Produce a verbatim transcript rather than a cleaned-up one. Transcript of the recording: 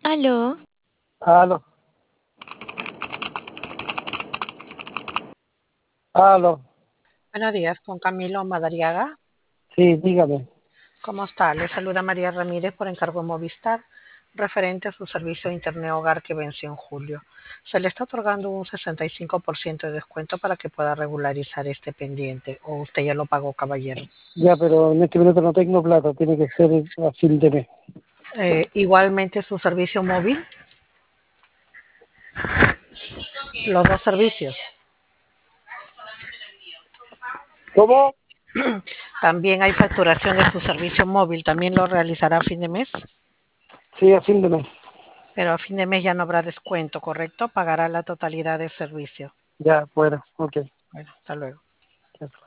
Aló, Aló, aló, Buenos días, con Camilo Madariaga. sí, dígame. ¿Cómo está? Le saluda María Ramírez por encargo de Movistar, referente a su servicio de Internet Hogar que venció en julio. Se le está otorgando un sesenta y cinco por ciento de descuento para que pueda regularizar este pendiente, o usted ya lo pagó, caballero. Ya, pero en este minuto no tengo plata, tiene que ser a fin de mes. Eh, igualmente su servicio móvil, los dos servicios. ¿Cómo? También hay facturación de su servicio móvil, también lo realizará a fin de mes, Sí, a fin de mes. pero a fin de mes ya no habrá descuento, ¿correcto? Pagará la totalidad del servicio. Ya, bueno, ok. Bueno, hasta luego. Ya.